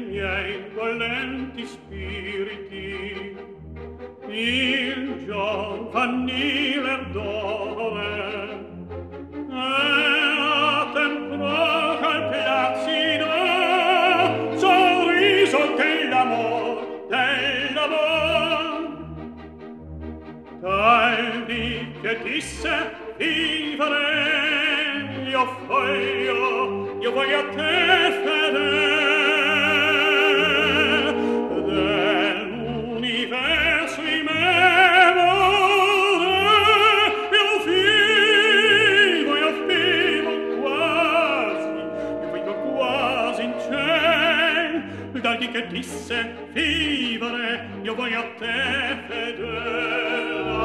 miei volenti spiriti il giovanile ardore e tempro al placido sorriso dell'amor tal di che disse vivere io voglio a te fedele dell'universo in me io vivo quasi in ciel dal di che disse vivere io voglio a te fedele